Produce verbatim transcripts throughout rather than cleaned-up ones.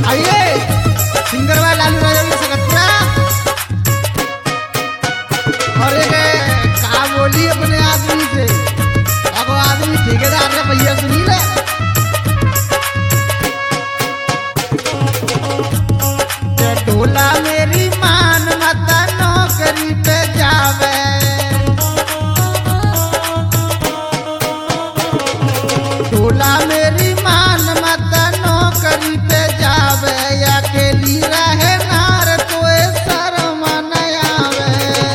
आइए सिंगर वाला लालू राजा सकत्रा और एक का बोली अपने आदमी से अब आदमी ठेकेदार ने भैया सुनी ले ढोला मेरी मान मत नौकरी पे जावे ढोला मेरी मान मत नौकरी पे जावे अकेली रहे नार तो शर्म न आवे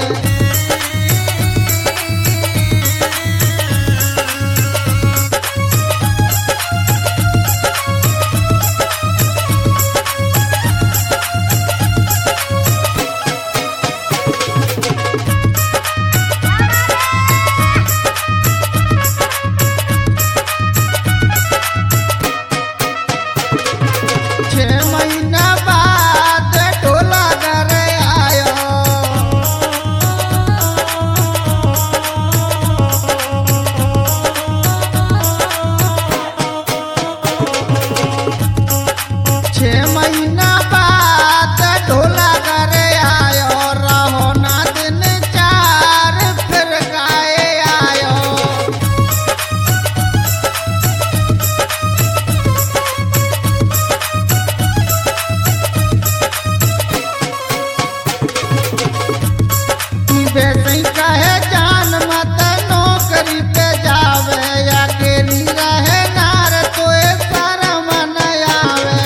कहे जान मत नौकरी पे जावे अकेली रहे नार तो शर्म न आवे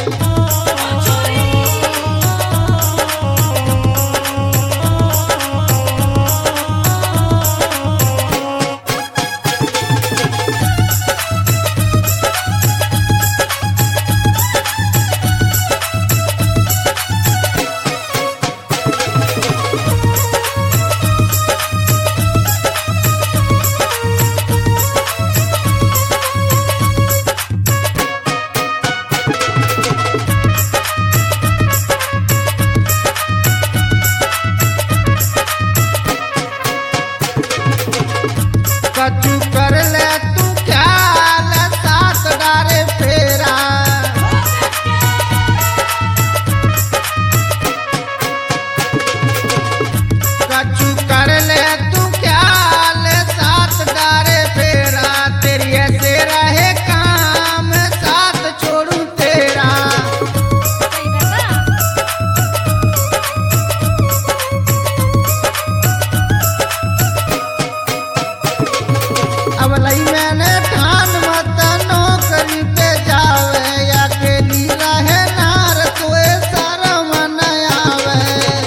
कछु कर ले तू ख्याल साथ डारे फेरा कछु कर ले तू ख्याल साथ डारे फेरा तेरी ऐसे रहे काम साथ छोड़ू तेरा अब लई मैंने ठान मत नौकरी पे जावे अकेली रहे नार तो शर्म न आवे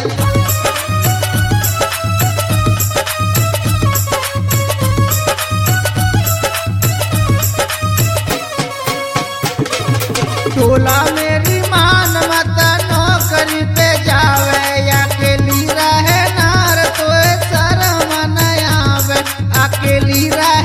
ढोला मेरी मान मत नौकरी पे जावे अकेली रहे नार तो शर्म न आवे अकेली रहे